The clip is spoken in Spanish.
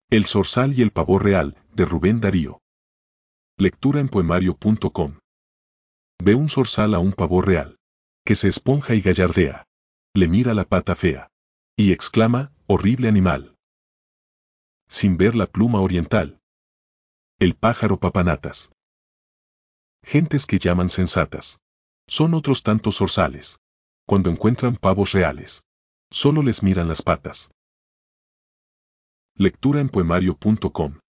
El zorzal y el pavo real, de Rubén Darío. Lectura en poemario.com. Ve un zorzal a un pavo real, que se esponja y gallardea. Le mira la pata fea. Y exclama, horrible animal. Sin ver la pluma oriental. El pájaro papanatas. Gentes que llaman sensatas. Son otros tantos zorzales. Cuando encuentran pavos reales. Solo les miran las patas. Lectura en poemario.com.